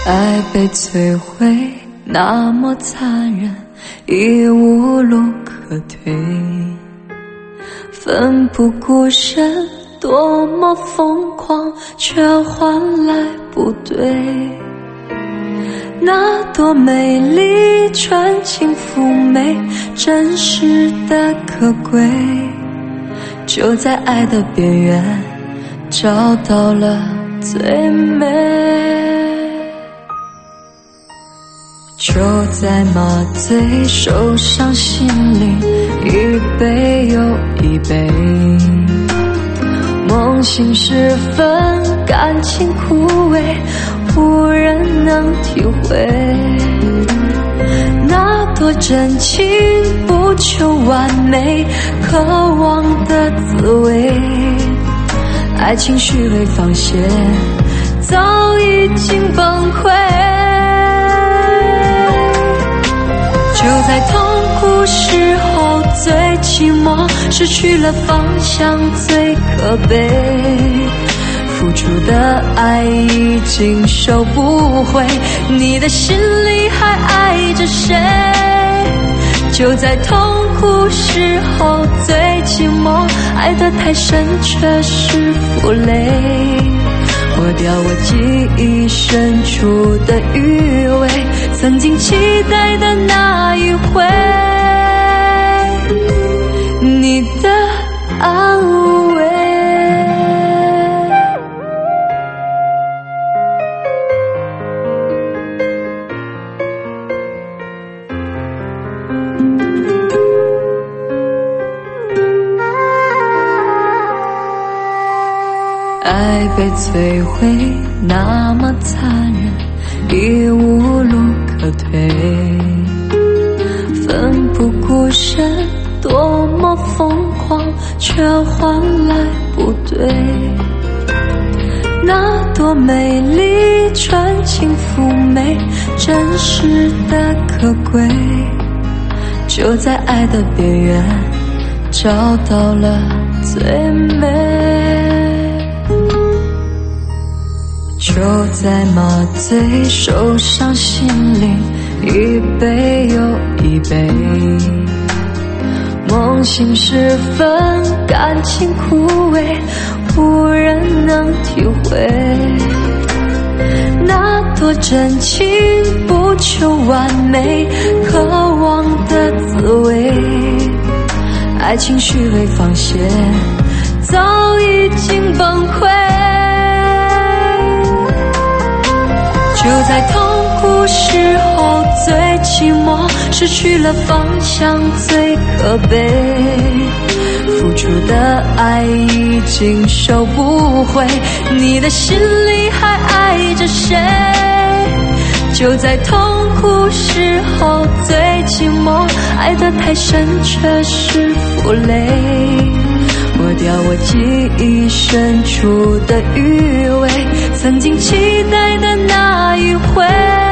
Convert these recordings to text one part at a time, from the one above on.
爱被摧毁那么残忍，已无路可退，奋不顾身，多么疯狂，却换来不对。那朵美丽纯情妩媚，真实的可贵，就在爱的边缘找到了最美。就在麻醉受伤心灵，一杯又一杯，梦醒时分感情枯萎，无人能体会。那朵真情不求完美，渴望的滋味，爱情虚伪放泄，早已经崩溃。就在痛苦时候最寂寞，失去了方向最可悲，付出的爱已经收不回，你的心里还爱着谁？就在痛苦时候最寂寞，爱得太深却是负累，抹掉我记忆深处的余味，曾经期待的那一回，你的安慰。爱被摧毁那么残忍，已无路可退，奋不顾身，多么疯狂，却换来不对。那朵美丽纯情妩媚，真实的可贵，就在爱的边缘找到了最美。就在麻醉受伤心灵，一杯又一杯，梦醒时分感情枯萎，无人能体会。那朵真情不求完美，渴望的滋味，爱情虚伪放泄，早已经崩溃。就在痛苦时候最寂寞，失去了方向最可悲，付出的爱已经收不回，你的心里还爱着谁？就在痛苦时候最寂寞，爱得太深却是负累，抹掉我记忆深处的余味，曾经期待的那一回，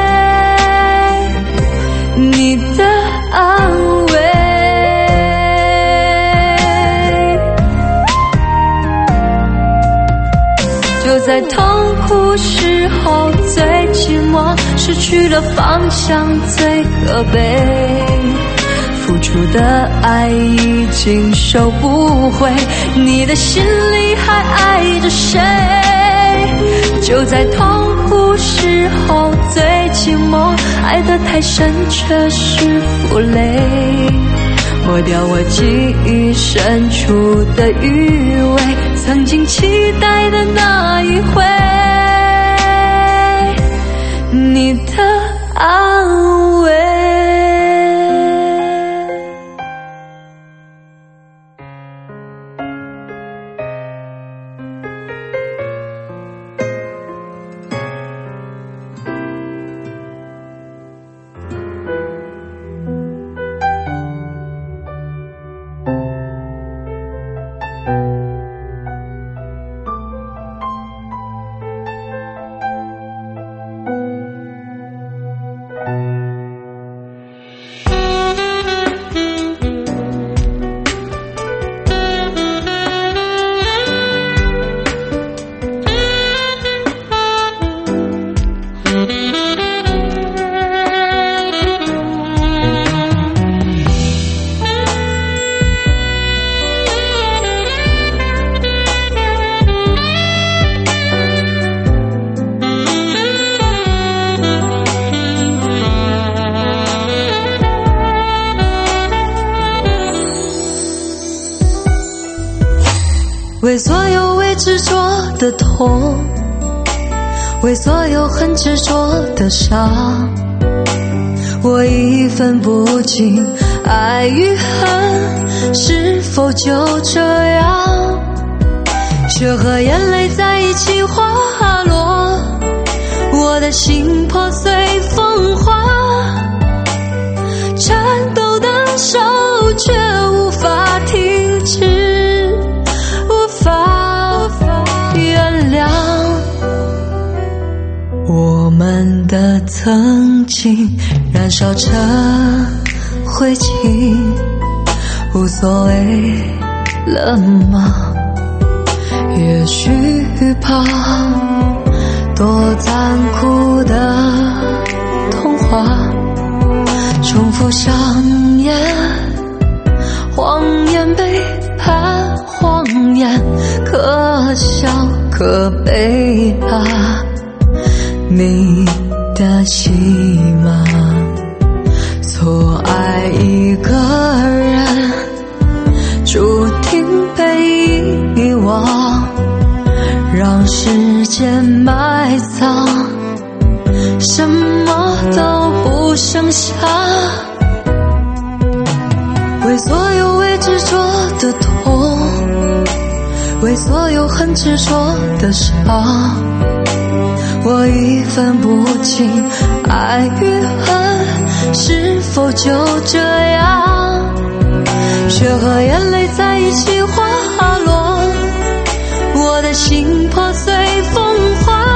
你的安慰。就在痛苦时候最寂寞，失去了方向最可悲，付出的爱已经收不回，你的心里还爱着谁？就在痛苦时候最寂寞，爱得太深却是负累，抹掉我记忆深处的余味，曾经期待的那一回，你的安慰。 为所有未执着的痛，为所有很执着的伤，我已分不清爱与恨是否就这样，却和眼泪在一起滑落，我的心破碎风化，颤抖的手却无法停止，无法原谅我们的曾经燃烧成灰烬，无所谓了吗？也许怕多残酷的童话重复上演，谎言背叛谎言，可笑可悲啊，你的戏码，错爱一个人注定被遗忘，让时间埋葬，什么都不剩下，为所有未执着的痛，为所有很执着的伤，我已分不清爱与恨是否就这样，却和眼泪在一起滑落，我的心破碎风化，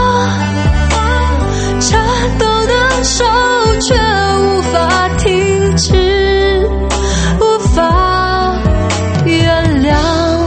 颤抖的手却无法停止，无法原谅。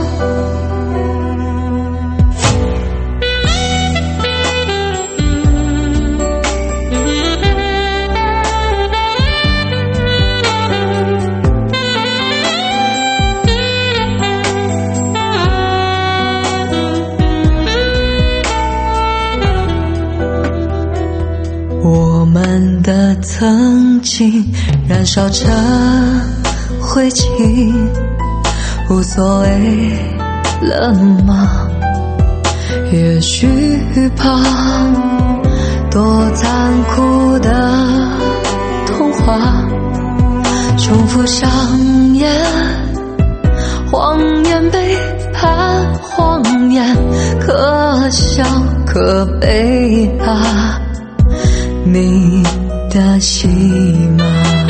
我们的曾经燃烧成灰烬，无所谓了吗？也许怕多残酷的童话重复上演，谎言背叛谎言，可笑可悲啊，你的戏码，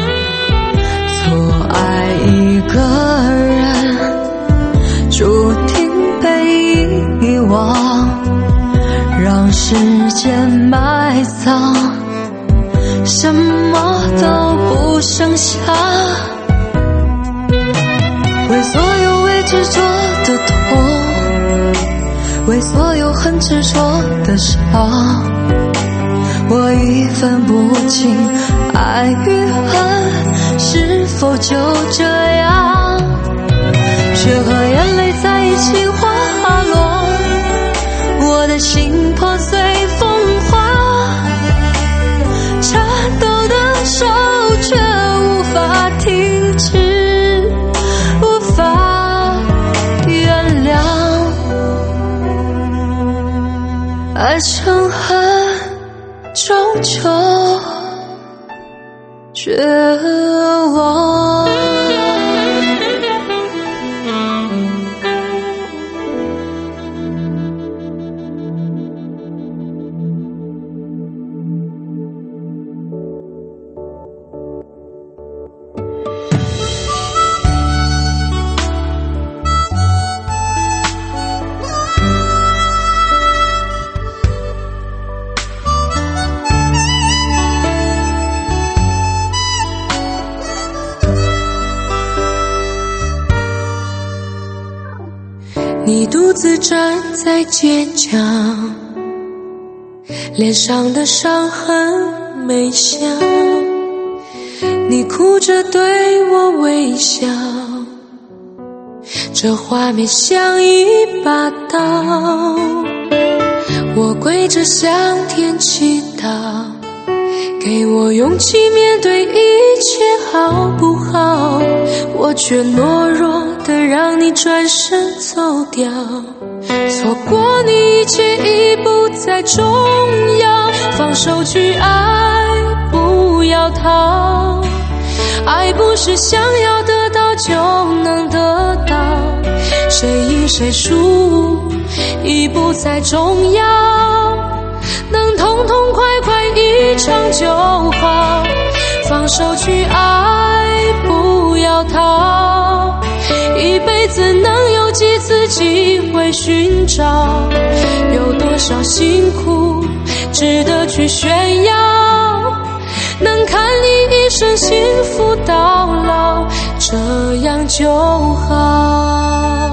错爱一个人注定被遗忘，让时间埋葬，什么都不剩下，为所有未执着的痛，为所有很执着的伤，我已分不清爱与恨是否就这样，却和眼泪在一起滑落，我的心破碎风化，颤抖的手却无法停止，无法原谅，爱成恨终究绝望。 你独自站在街角，脸上的伤痕没消，你哭着对我微笑，这画面像一把刀，我跪着向天祈祷，给我勇气面对一切好不好，我却懦弱的让你转身走掉， 错过你一切已不再重要，放手去爱，不要逃。爱不是想要得到就能得到，谁赢谁输已不再重要，能痛痛快快一场就好。放手去爱，不要逃，一辈子能有几次机会寻找，有多少辛苦值得去炫耀，能看你一生幸福到老，这样就好。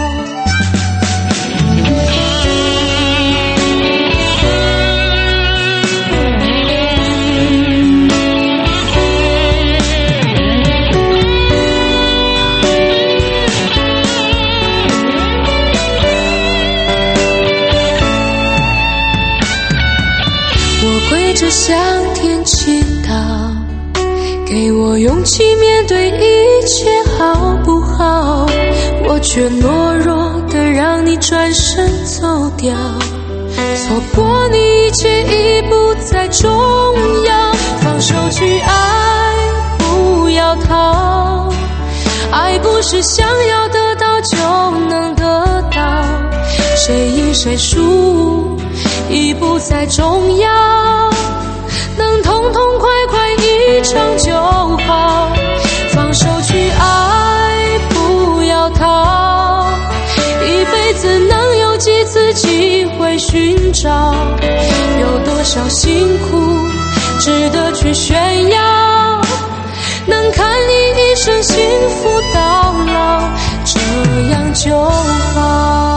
向天祈祷，给我勇气面对一切好不好？我却懦弱的让你转身走掉，错过你一切已不再重要。放手去爱，不要逃，爱不是想要得到就能得到，谁赢谁输已不再重要，能痛痛快快一场就好。放手去爱，不要逃，一辈子能有几次机会寻找，有多少辛苦值得去炫耀，能看你一生幸福到老，这样就好。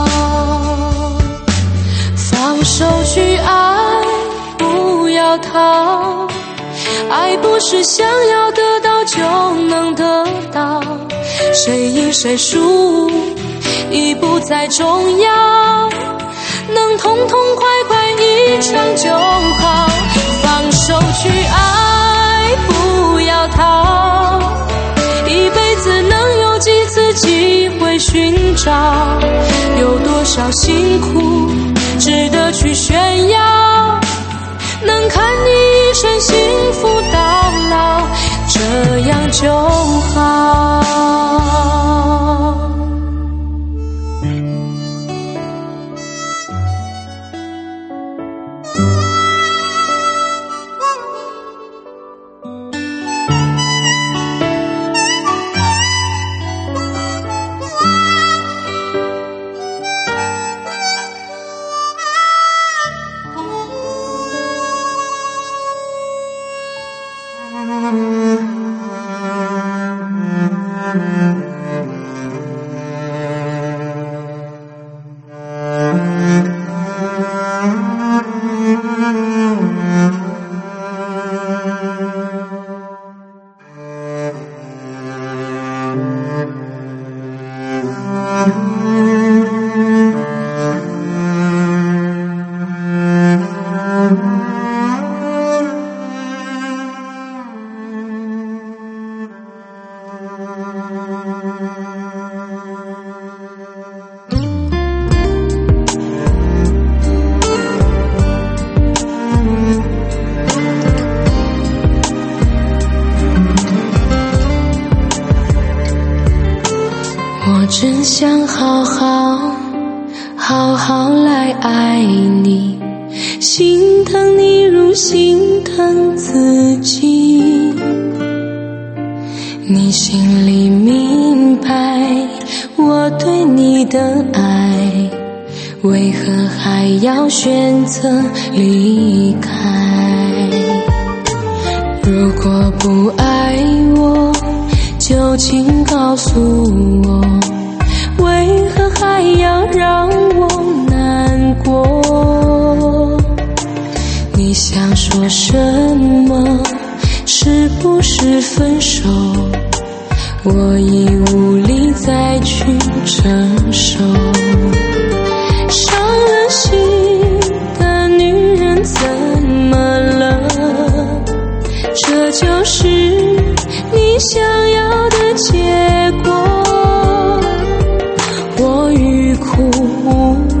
放手去爱，不要逃，爱不是想要得到就能得到，谁赢谁输已不再重要，能痛痛快快一场就好。放手去爱，不要逃，一辈子能有几次机会寻找，有多少辛苦值得去炫耀，能看你一生幸福到老，这样就好。真想好好来爱你，心疼你如心疼自己，你心里明白我对你的爱，为何还要选择离开？如果不爱我，就请告诉我，为何还要让我难过？你想说什么？是不是分手？我已无力再去承受。伤了心的女人怎么了？这就是你想要的结果。我欲哭无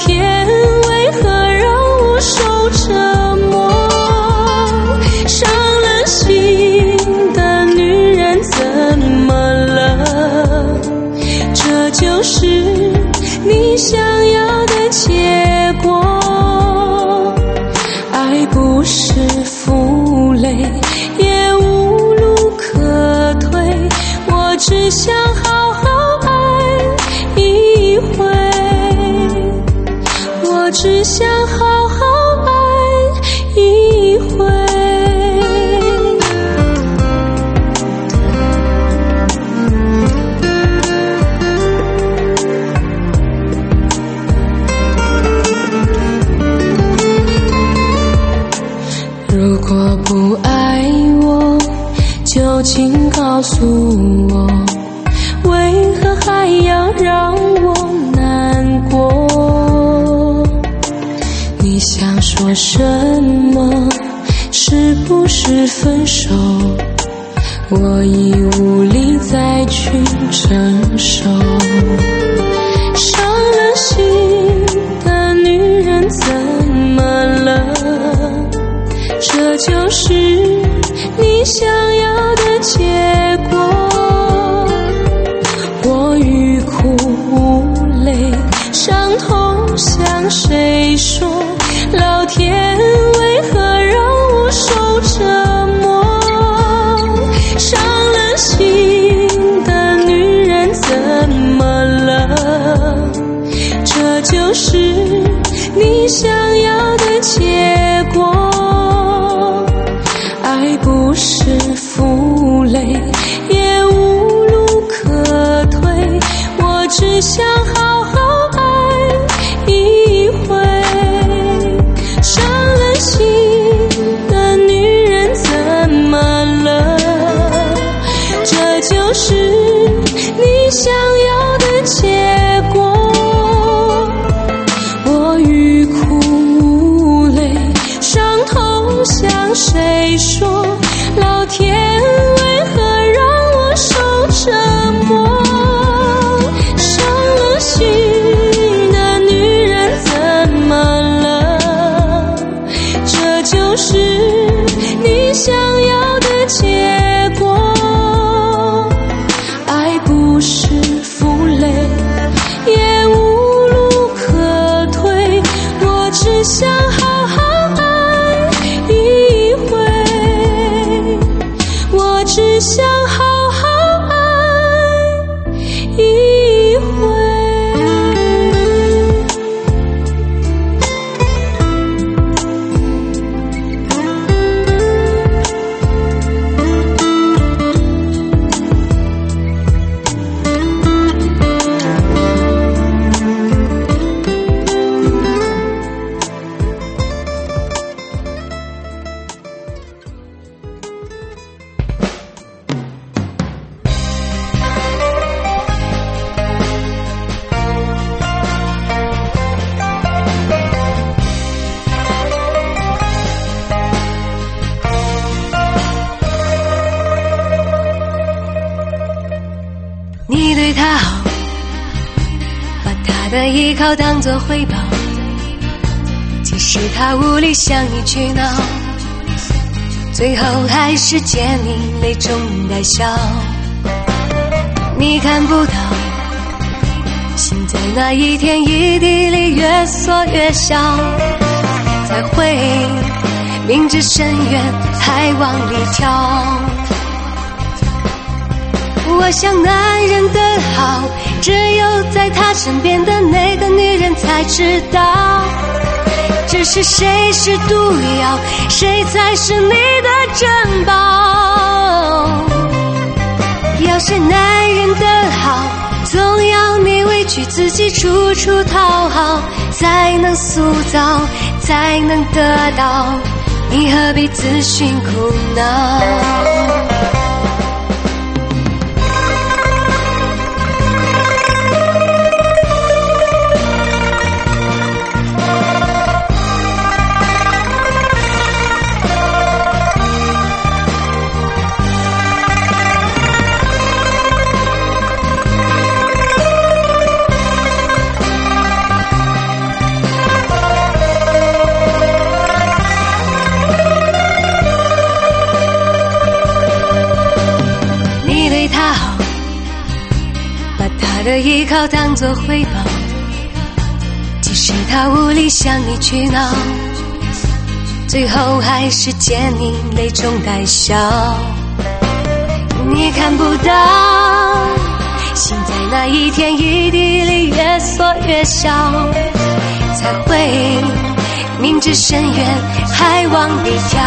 天为何让我受折磨？伤了心的女人怎么了？这就是你想要的结果。爱不是负累，也无路可退，我只想好好爱一回，我只想好好爱一回。如果不爱我，就请告诉我，为何还要让我难过？你想说什么？是不是分手？我已无力再去承受。伤了心的女人怎么了？这就是你想要的结果。我欲哭无泪，伤痛向谁说？老天为何让我受折磨？伤了心的女人怎么了？这就是你想要的结果。爱不是负累，也无路可退，我只想好好爱一回。伤了心的女人怎么了？这就是你想要的结果。我欲哭无泪，伤痛向谁说？老天为何让我受折磨？伤了心的女人怎么了？这就是你想要的结果。爱不是负累，也无路可退，我只想好好爱一回，我只想好好爱一回。 你对他好，把他的依靠当作回报，即使他无力向你去闹，最后还是见你泪中带笑。你看不到，心在那一天一地里越缩越小，才会明知深渊还往里跳。我想男人的好，只有在他身边的那个女人才知道，只是谁是毒药，谁才是你的珍宝。要是男人的好，总要你委屈自己处处讨好，才能塑造，才能得到，你何必自寻苦恼？ 的依靠当作回报，即使他无力向你去闹，最后还是见你泪中带笑。你看不到心在那一天一地里越缩越小，才会明知深渊还往里跳。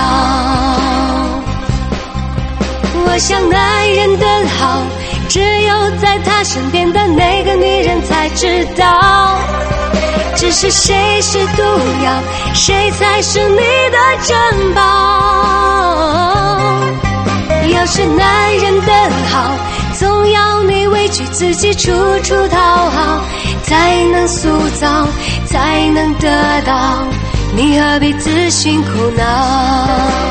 我想男人的好，只有在他身边的那个女人才知道，只是谁是毒药，谁才是你的珍宝。要是男人的好，总要你委屈自己处处讨好，才能塑造，才能得到，你何必自寻苦恼。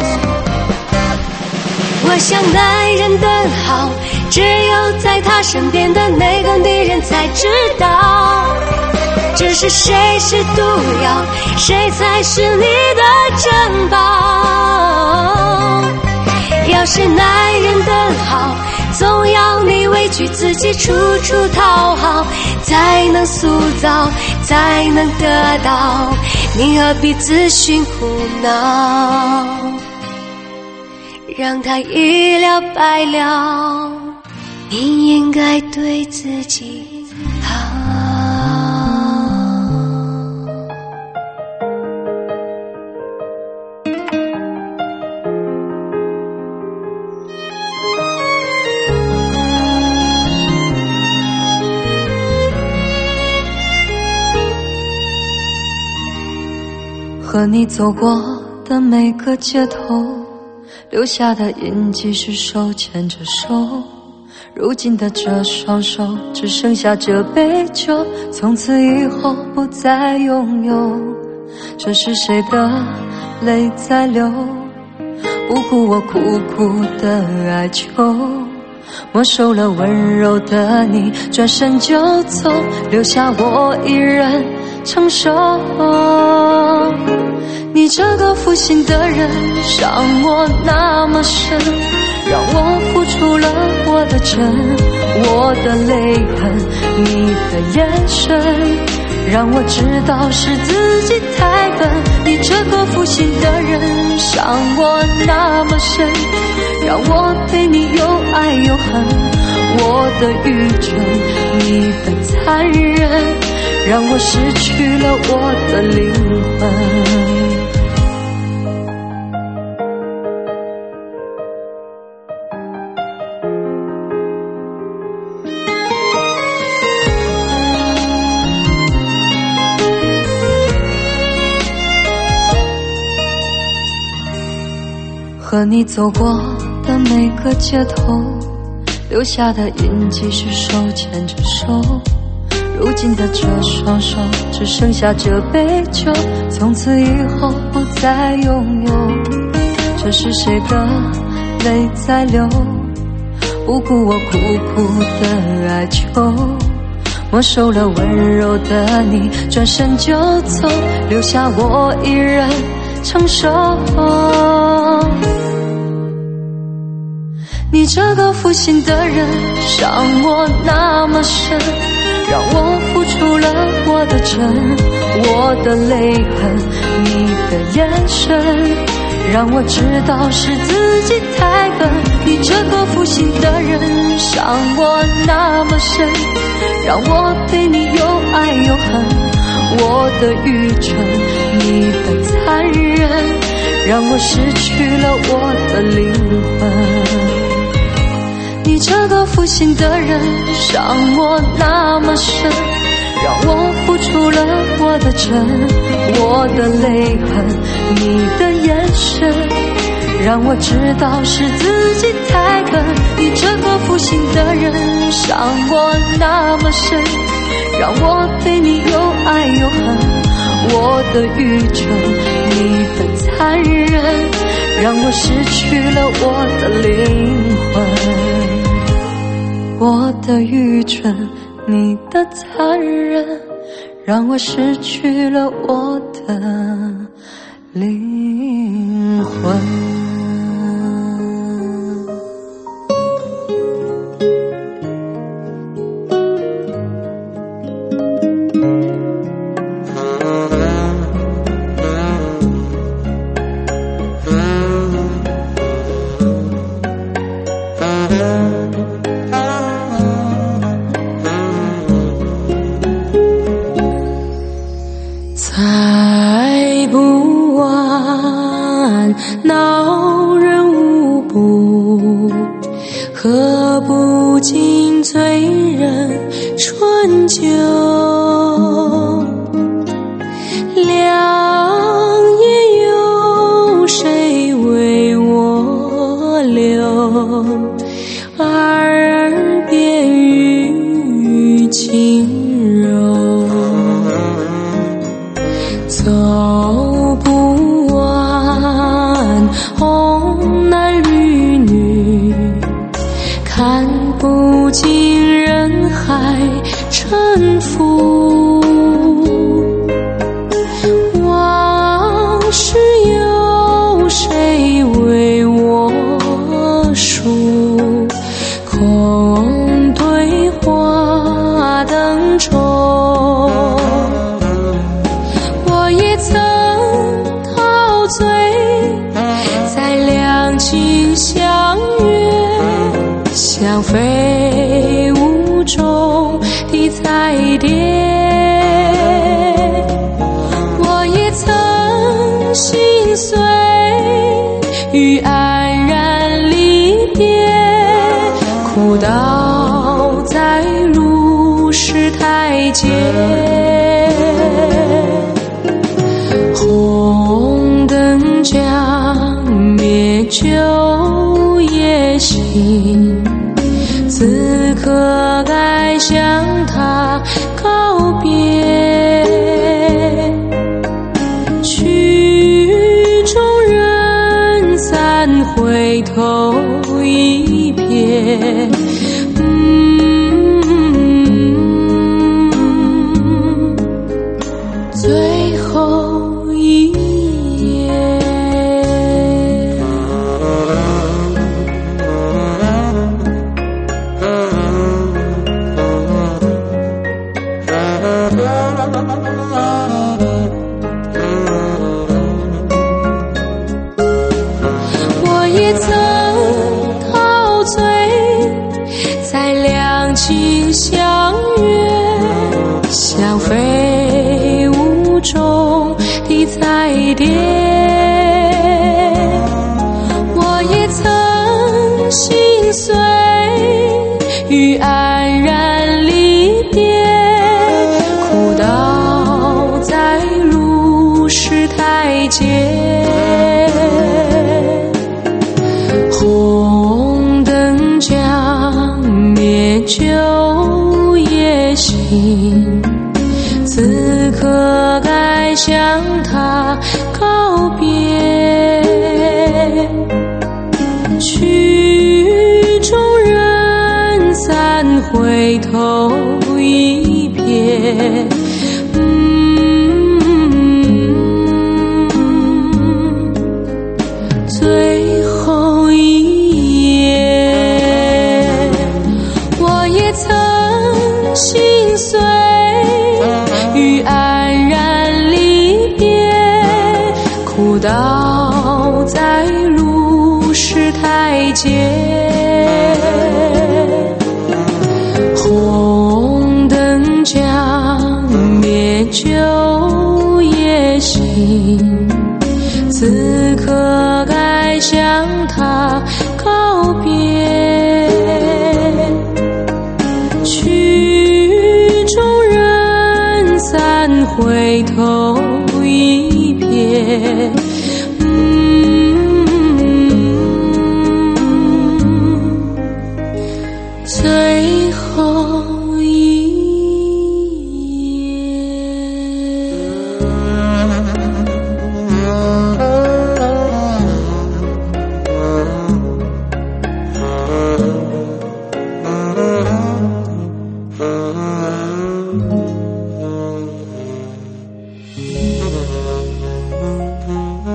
我想男人的好，只有在他身边的那个女人才知道，只是谁是毒药，谁才是你的珍宝。要是男人的好，总要你委屈自己处处讨好，才能塑造，才能得到，你何必自寻苦恼，让他一了百了，你应该对自己好。 和你走过的每个街头，留下的印记是手牵着手，如今的这双手只剩下这杯酒，从此以后不再拥有。这是谁的泪在流，不顾我苦苦的哀求，没收了温柔的你，转身就走，留下我一人承受。你这个负心的人，伤我那么深，让我付出了我的真，我的泪痕，你的眼神，让我知道是自己太笨。你这个负心的人，伤我那么深，让我对你又爱又恨，我的愚蠢，你的残忍，让我失去了我的灵魂。和你走过的每个街头，留下的印记是手牵着手，如今的这双手只剩下这杯酒，从此以后不再拥有。这是谁的泪在流，不顾我苦苦的哀求，没收了温柔的你，转身就走，留下我一人承受。你这个负心的人，伤我那么深，让我付出了我的真，我的泪痕，你的眼神，让我知道是自己太笨。你这个负心的人，伤我那么深，让我对你又爱又恨，我的愚蠢，你的残忍，让我失去了我的灵魂。你这个负心的人，伤我那么深，让我付出了我的真，我的泪痕，你的眼神，让我知道是自己太笨。你这个负心的人，伤我那么深，让我对你又爱又恨，我的愚蠢，你的残忍，让我失去了我的灵魂。我的愚蠢，你的残忍，让我失去了我的灵魂。 恼人无不，喝不尽醉人春酒。良夜有谁为我留？二人别于轻柔，走不完红男绿女，看不尽人海沉浮。往事有谁为我述？空对话灯中，我也曾陶醉在两情相悦相飞雾中的彩蝶，我也曾心碎于黯然离别，哭倒在路石台阶。红灯将灭，酒也醒，此刻该向他告别。曲终人散，回头一瞥，最后一夜。我也曾陶醉在两情相悦相飞雾中的彩蝶，我也曾心碎于黯然离别，哭倒在路石台阶。红灯将灭，酒也醒，此刻该向他告别。曲终人散，回头一瞥，最后一夜。我也曾心碎于黯然离别，哭倒在路石台阶。红灯将灭，酒也醒，此刻该向他告别。曲终人散，回头一瞥，最后一夜。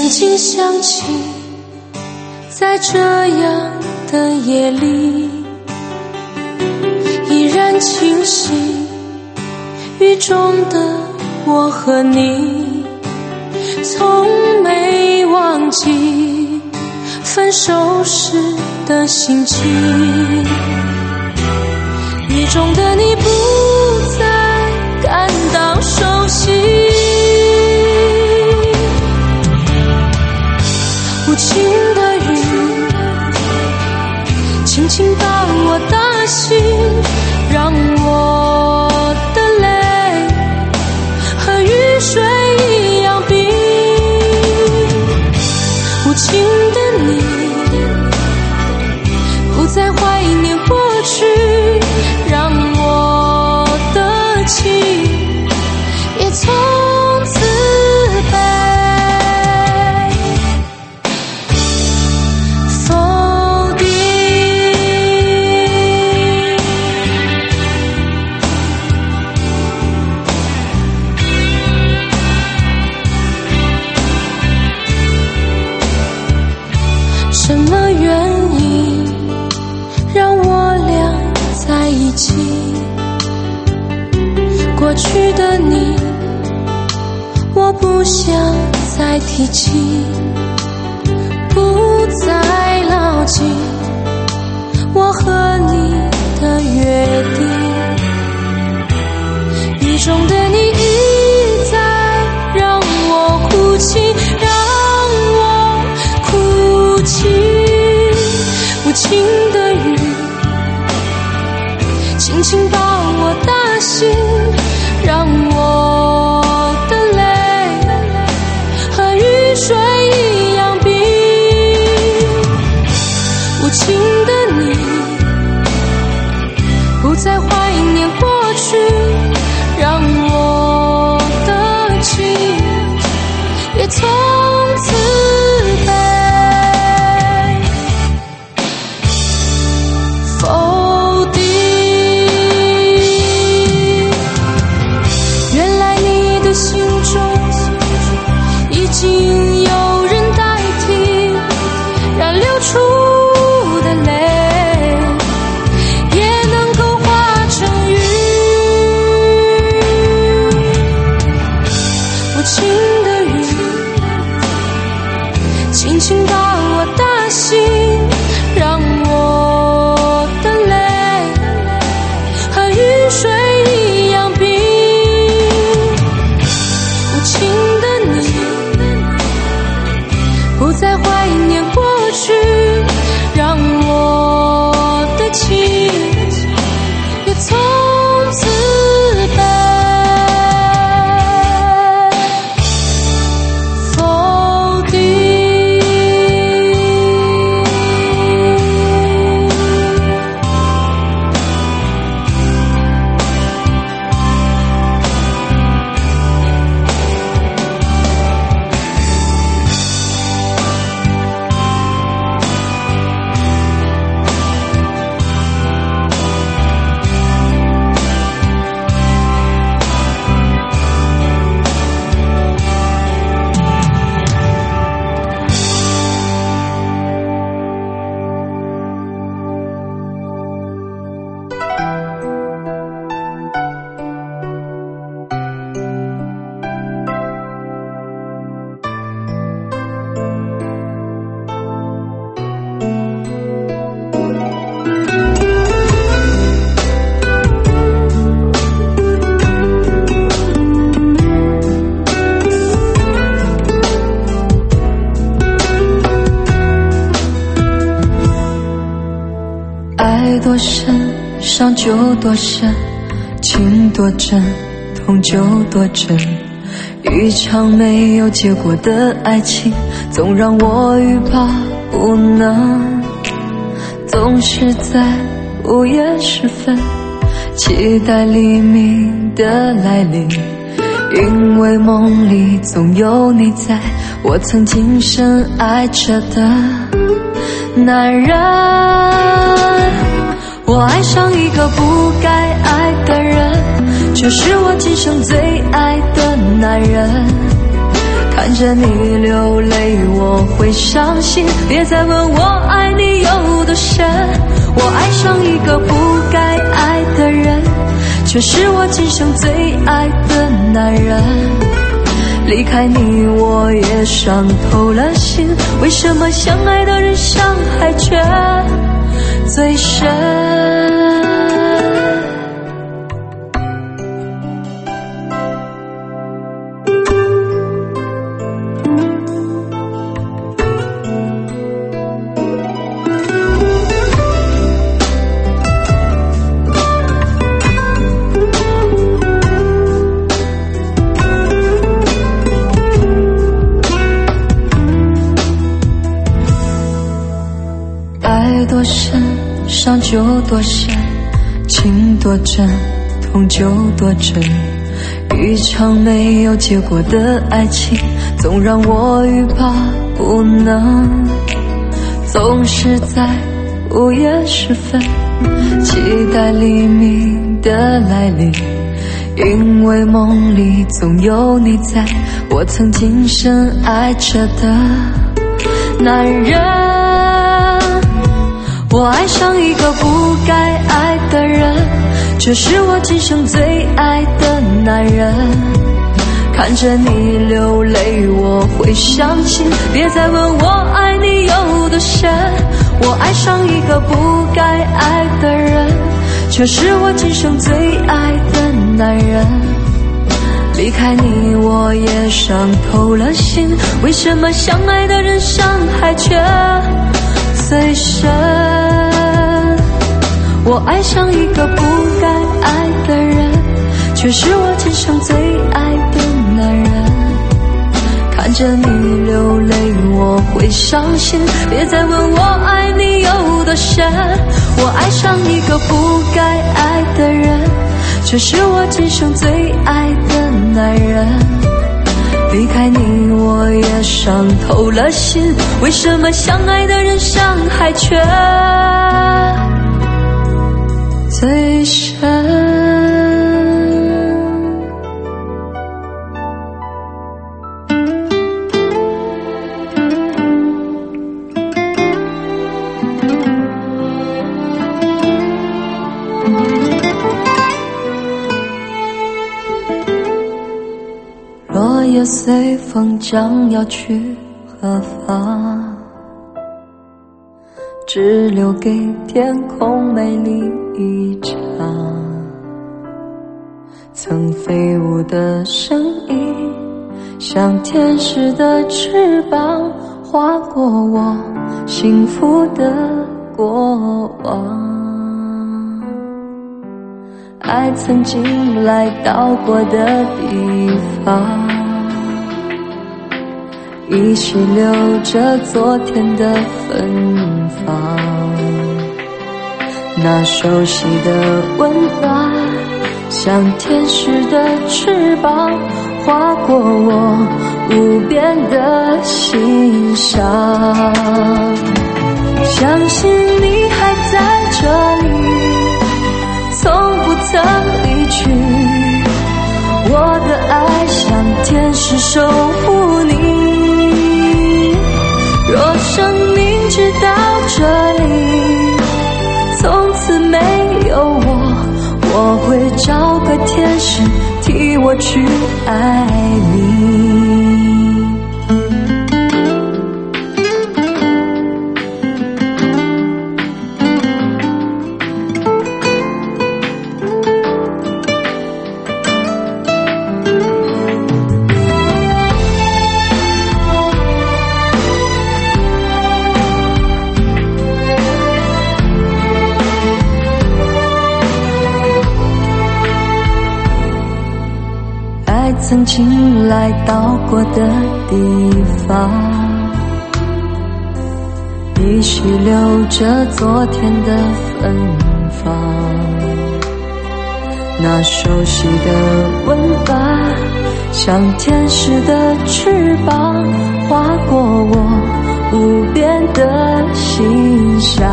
曾经想起，在这样的夜里，依然清晰雨中的我和你，从没忘记分手时的心情。雨中的你不再感到熟悉，无情的雨轻轻把我打醒，让我的泪和雨水一样冰。无情的你不再怀念过去，让我的情也从此被否定。什么原因让我俩在一起？过去的你我不想再提起，不再牢记我和你的约定。雨中的你一再让我哭泣，让我哭泣。无情的雨轻轻把我打醒，让我的泪和雨水一样冰。无情的你不再怀念过去，让我的情也从此被否定。原来你的心中已经有人代替，让流出的泪也能够化成雨。无情的雨轻轻把我打醒，让我的泪和雨水一样冰。无情的你不再怀念过去，让我的情也从此被否定。 爱多深，伤就多深，情多真，痛就多真。一场没有结果的爱情，总让我欲罢不能。总是在午夜时分，期待黎明的来临，因为梦里总有你在，我曾经深爱着的男人。我爱上一个不该爱的人，却是我今生最爱的男人。 看着你流泪我会伤心，别再问我爱你有多深。我爱上一个不该爱的人，却是我今生最爱的男人。离开你我也伤透了心，为什么相爱的人伤害却最深？ 爱多深，伤就多深，情多真，痛就多真。一场没有结果的爱情，总让我欲罢不能。总是在午夜时分，期待黎明的来临，因为梦里总有你在，我曾经深爱着的男人。我爱上一个不该爱的人，这是我今生最爱的男人。看着你流泪我会伤心，别再问我爱你有多深。我爱上一个不该爱的人，却是我今生最爱的男人。离开你我也伤透了心，为什么相爱的人伤害却最深？我爱上一个不该爱的人，却是我今生最爱的男人。看着你流泪我会伤心，别再问我爱你有多深。我爱上一个不该爱的人，却是我今生最爱的男人。离开你我也伤透了心，为什么相爱的人伤害却最深？落叶随风将要去何方，只留给天空美丽一场。曾飞舞的声音，像天使的翅膀，划过我幸福的过往。爱曾经来到过的地方，依稀留着昨天的芬芳。那熟悉的温暖，像天使的翅膀，划过我无边的心上。相信你还在这里，从不曾离去，我的爱像天使守护你。若生命直到这里，从此没有我会找个天使替我去爱你。曾经来到过的地方，依稀留着昨天的芬芳。那熟悉的温暖，像天使的翅膀，划过我无边的心上。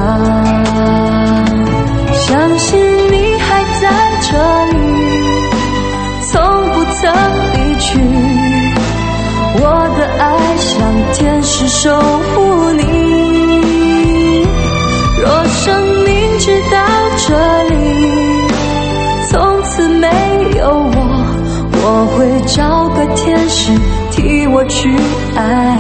相信你还在这里，从不曾离去，我的守护你。若生命直到这里，从此没有我会找个天使替我去爱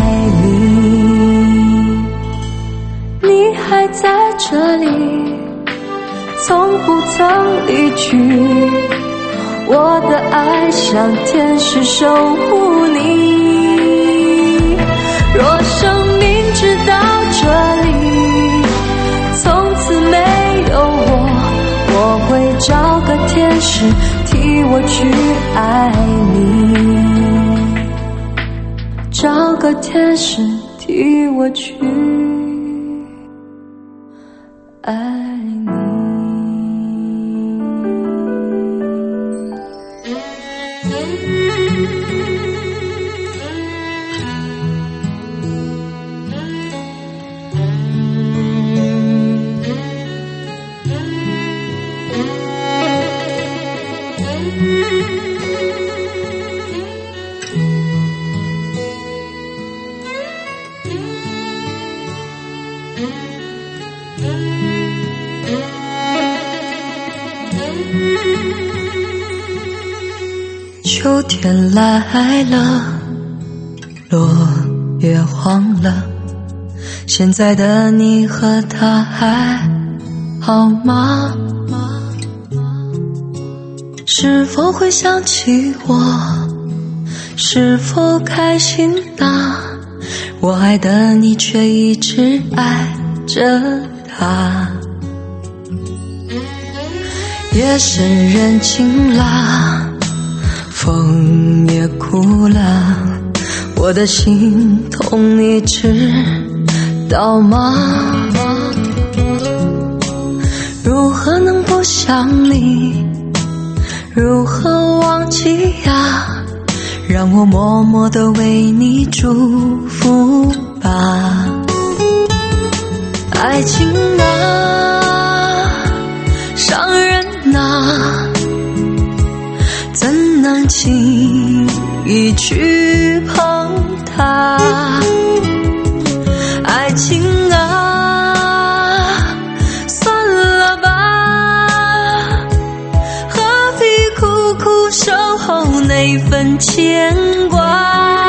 你。你还在这里，从不曾离去，我的爱像天使守护你。若生命直到这里，从此没有我会找个天使替我去爱你，找个天使替我去爱你。秋天来了，落叶黄了，现在的你和他还好吗？是否会想起我？是否开心呢？我爱的你却一直爱着他。夜深人静啦，风也哭了，我的心痛你知道吗？如何能不想你？如何忘记呀？让我默默地为你祝福吧。爱情啊，伤人啊，怎能轻易去碰它？爱情啊，算了吧，何必苦苦守候那份牵挂？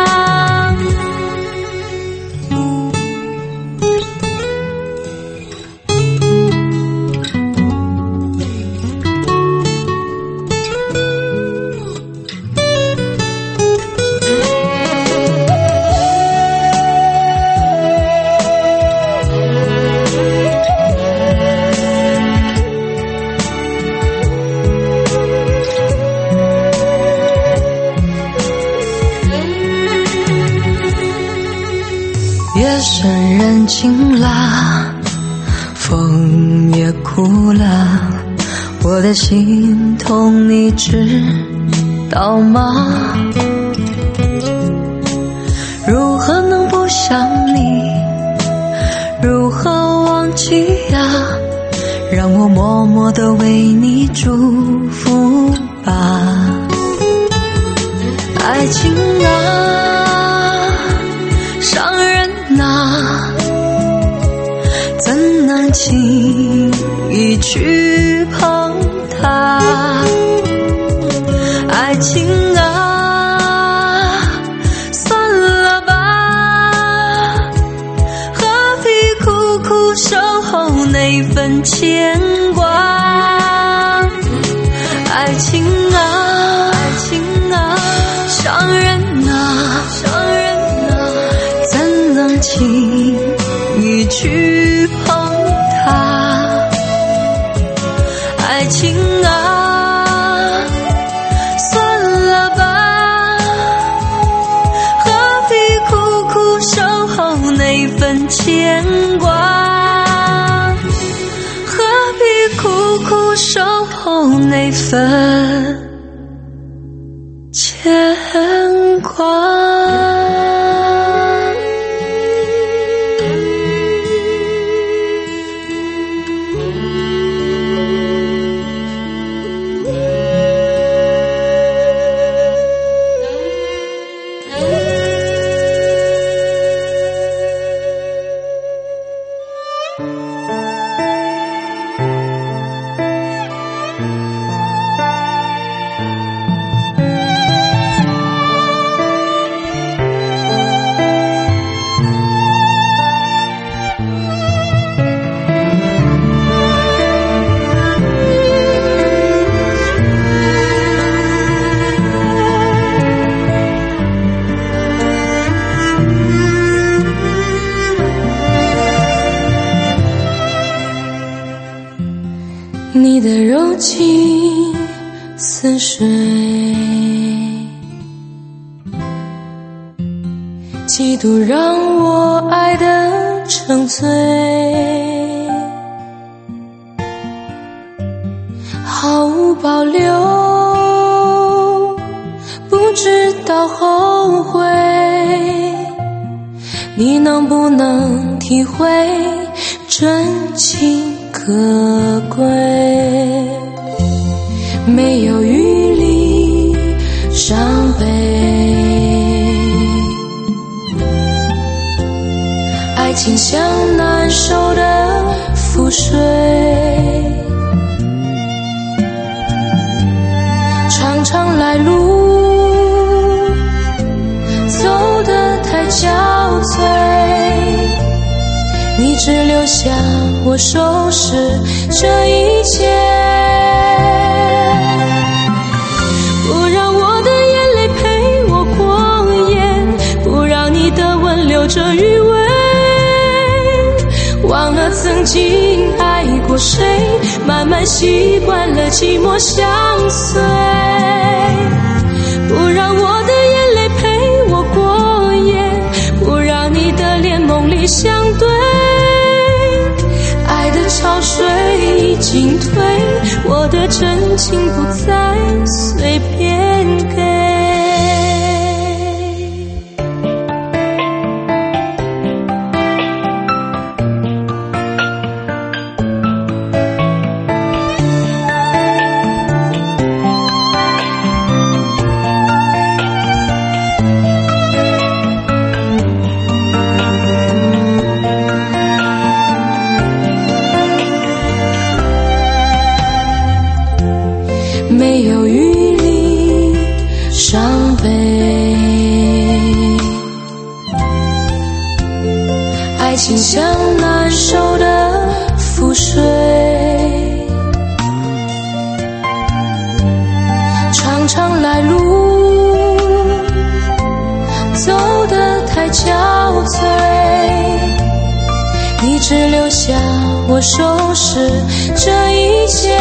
夜深人静啦，风也哭了，我的心痛你知道吗？如何能不想你？如何忘记呀？让我默默地为你祝福吧。爱情啊，伤人啊，怎能轻易去碰它？爱情啊，算了吧，何必苦苦守候那份牵挂？爱情啊，爱情啊，伤人啊，伤人啊，怎能轻易去碰它？爱情啊，算了吧，何必苦苦守候那份牵挂？何必苦苦守候那份牵挂？ 你的柔情似水，几度让我爱得沉醉，毫无保留，不知道后悔。你能不能体会真情可贵？没有余力伤悲，爱情像难收的覆水，常常来路走得太憔悴，你只留下我收拾这一切，不让我的眼泪陪我过夜，不让你的吻留着余味，忘了曾经爱过谁，慢慢习惯了寂寞相随，不让我的眼泪陪我过夜，不让你的脸梦里相对，爱的潮水已经退，我的真情不再随便给。没有余力伤悲，爱情像难收的覆水，常常来路走得太憔悴，你只留下我收拾这一切，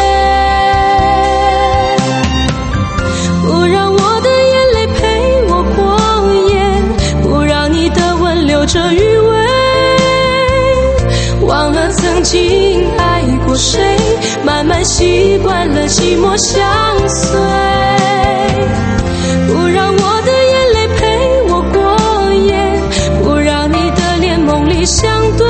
不让我的眼泪陪我过夜，不让你的吻留着余味，忘了曾经爱过谁，慢慢习惯了寂寞相随，不让我的眼泪陪我过夜，不让你的脸梦里相对，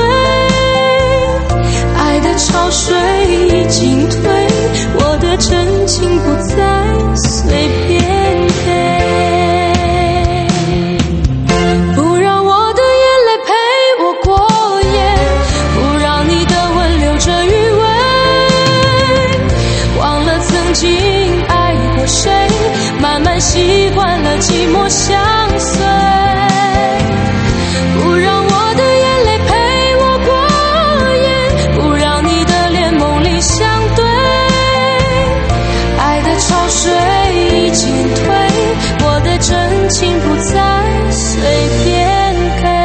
爱的潮水已经退，我的真情不再随便给，不让我的眼泪陪我过夜，不让你的吻留着余味，忘了曾经爱过谁，慢慢习惯了寂寞相随，不让我的眼泪陪我过夜，不让你的脸梦里相对，爱的潮水已经退，我的真情不再随便给。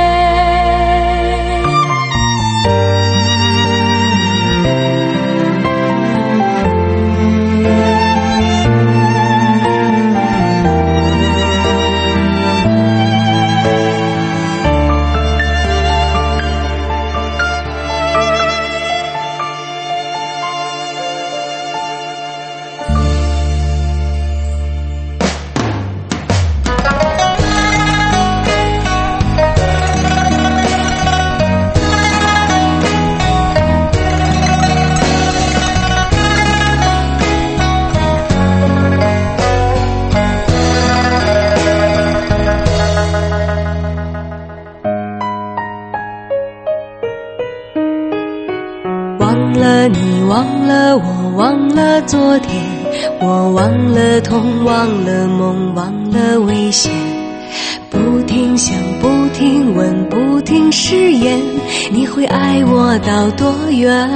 忘了你，忘了我，忘了昨天，我忘了痛，忘了梦，忘了危险，不停想，不停问，不停誓言，你会爱我到多远？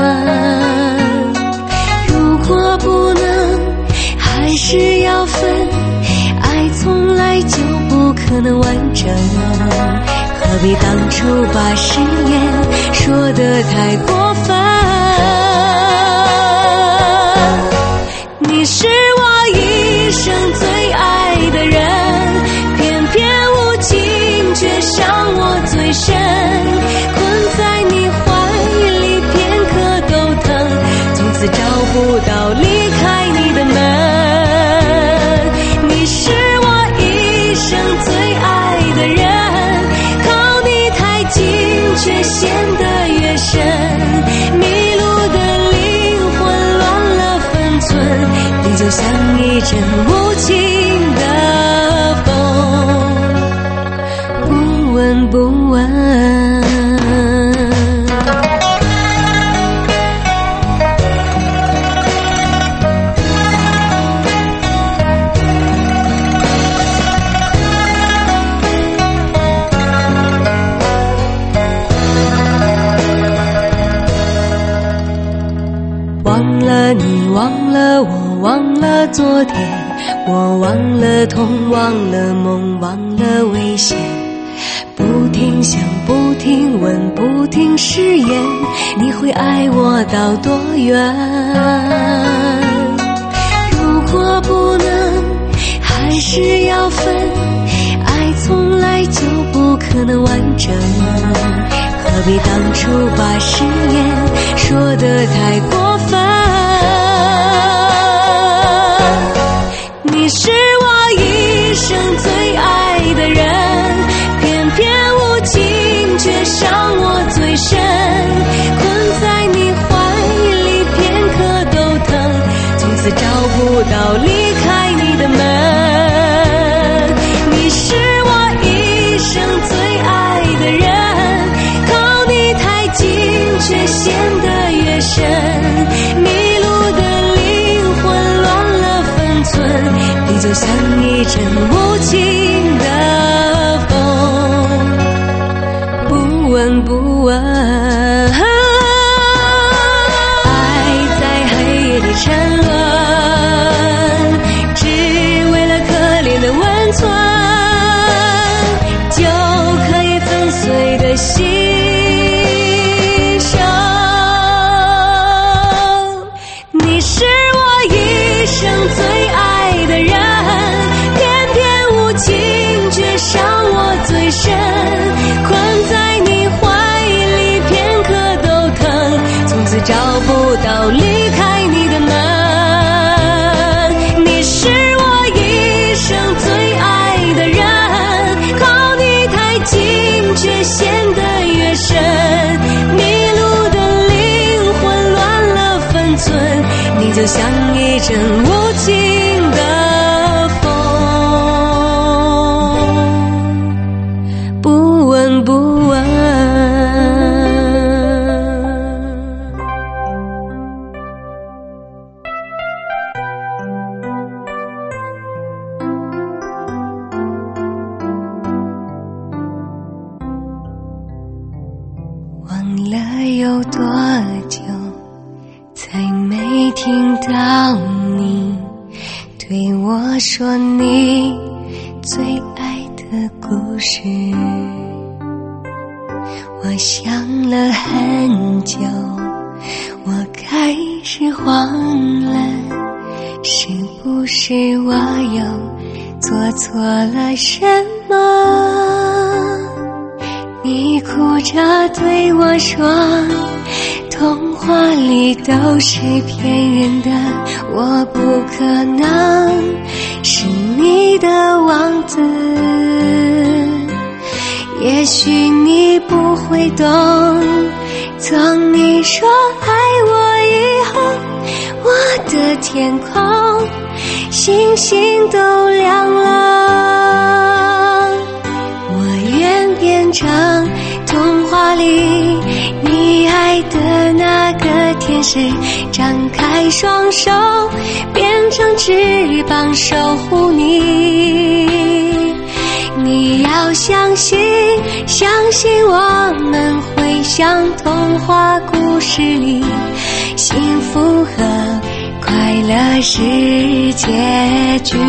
如果不能，还是要分，爱从来就不可能完整，何必当初把誓言说得太过分？ 却陷得越深，迷路的灵魂乱了分寸，你就像一阵无情的风，不闻不问。忘了你，忘了我，忘了昨天，我忘了痛，忘了梦，忘了危险，不停想，不停问，不停誓言，你会爱我到多远？如果不能，还是要分，爱从来就不可能完整，何必当初把誓言说得太过分？你是我一生最爱的人，偏偏无情却伤我最深，困在你怀里片刻都疼，从此找不到离开你的门。你是我一生最爱的人，靠你太近却陷得越深，迷路的灵魂乱了分寸，你就像一阵无情的风，不闻不问。爱在黑夜里沉沦，只为了可怜的温存，就可以粉碎的牺牲。你是我一生最爱的人，偏偏无情却伤我最深，困在你怀里片刻都疼，从此找不到离开你的门。你是我一生最爱的人，靠你太近却陷得越深，迷路的灵魂乱了分寸，你就像一阵无情的风，不闻不问。忘了有多久才没听到你对我说你最爱的故事。我想了很久，我开始慌了，是不是我又做错了什么？你哭着对我说，童话里都是骗人的，我不可能是你的王子。也许你不会懂，从你说爱我以后，我的天空星星都亮了。我愿变成童话里你爱的那个天使，张开双手变成翅膀守护你。你要相信，相信我们会像童话故事里，幸福和快乐是结局。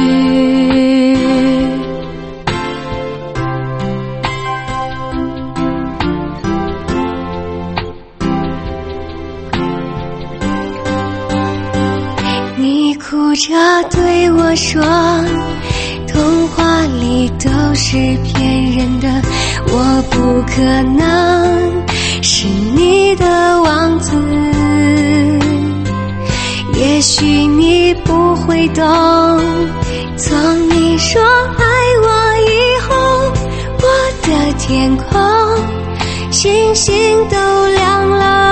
你哭着对我说，童话里都是骗人的，我不可能是你的王子。也许你不会懂，从你说爱我以后，我的天空星星都亮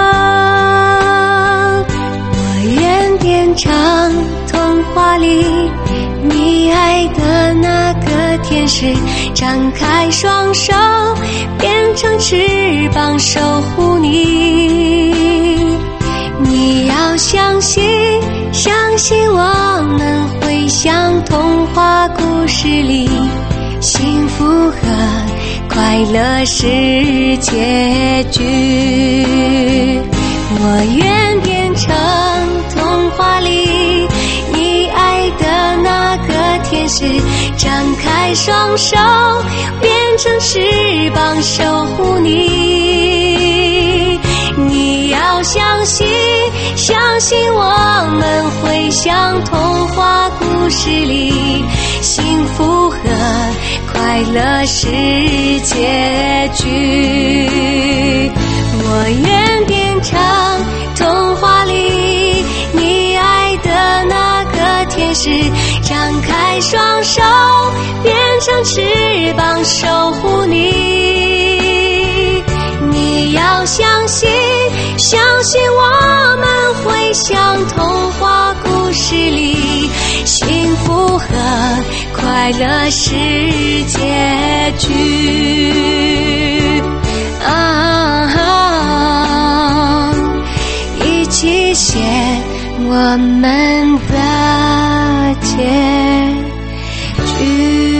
了。我愿变成童话里你爱的那个天使，张开双手变成翅膀守护你。你要相信，相信我们会像童话故事里，幸福和快乐是结局。我愿变成童话里你爱的那个天使，张开双手变成翅膀守护你。你要相信，相信我们会像童话故事里，幸福和快乐是结局。我愿变成童话里你爱的那个天使，张开双手变成翅膀守护你。你要相信，相信我们会像童话故事里，幸福和快乐是结局。一起写我们的结局。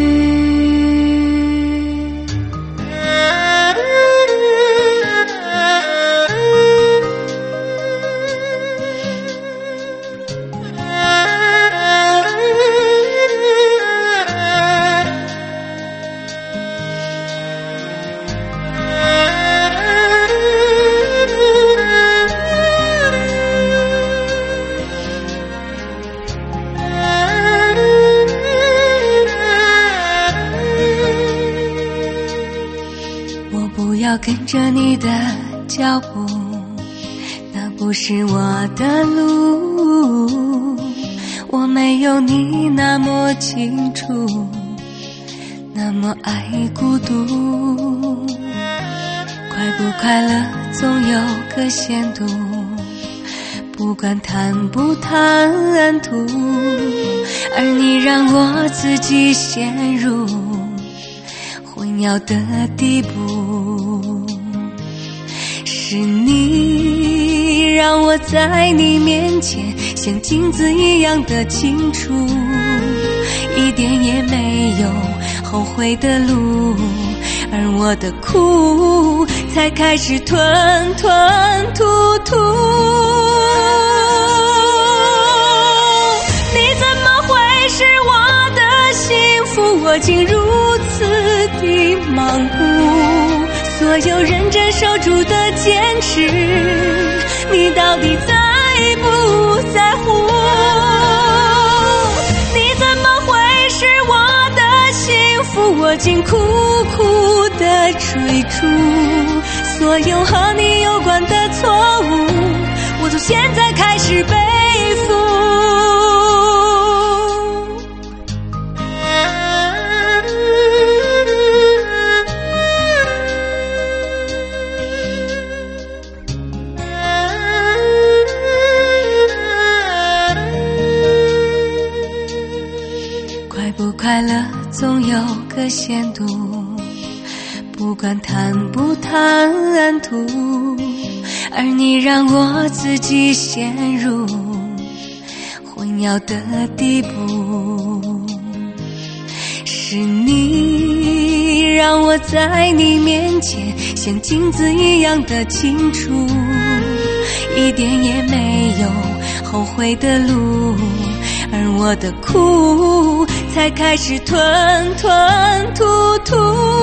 跟着你的脚步，那不是我的路，我没有你那么清楚，那么爱孤独。快不快乐总有个限度，不管谈不谈吐，而你让我自己陷入混淆的地步。是你让我在你面前像镜子一样的清楚，一点也没有后悔的路，而我的苦才开始吞吞吐吐。你怎么会是我的幸福？我竟如此的盲目，所有认真守住的坚持，你到底在不在乎？你怎么会是我的幸福？我竟苦苦的追逐，所有和你有关的错误，我从现在开始背负。快乐总有个限度，不管谈不谈吐，而你让我自己陷入混淆的地步。是你让我在你面前像镜子一样的清楚，一点也没有后悔的路，而我的苦才开始吞吞吐吐。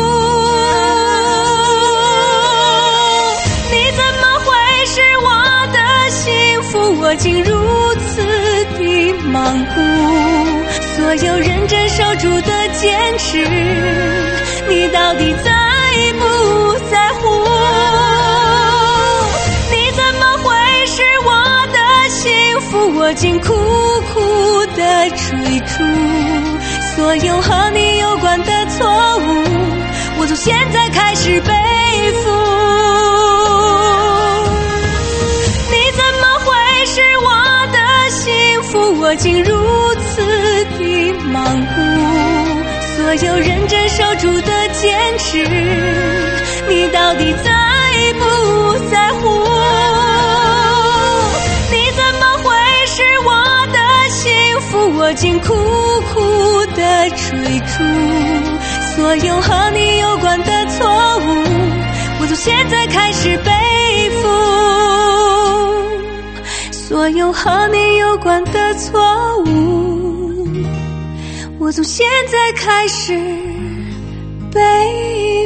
你怎么会是我的幸福？我竟如此的盲目，所有认真守住的坚持，你到底在不在乎？你怎么会是我的幸福？我竟苦苦的追逐，所有和你有关的错误，我从现在开始背负。 我竟如此的盲目。所有认真守住的坚持，你到底在不在乎？你怎么会是我的幸福？我竟苦苦的追逐所有和你有关的错误，我从现在开始背负所有和你有关的错误，我从现在开始背负。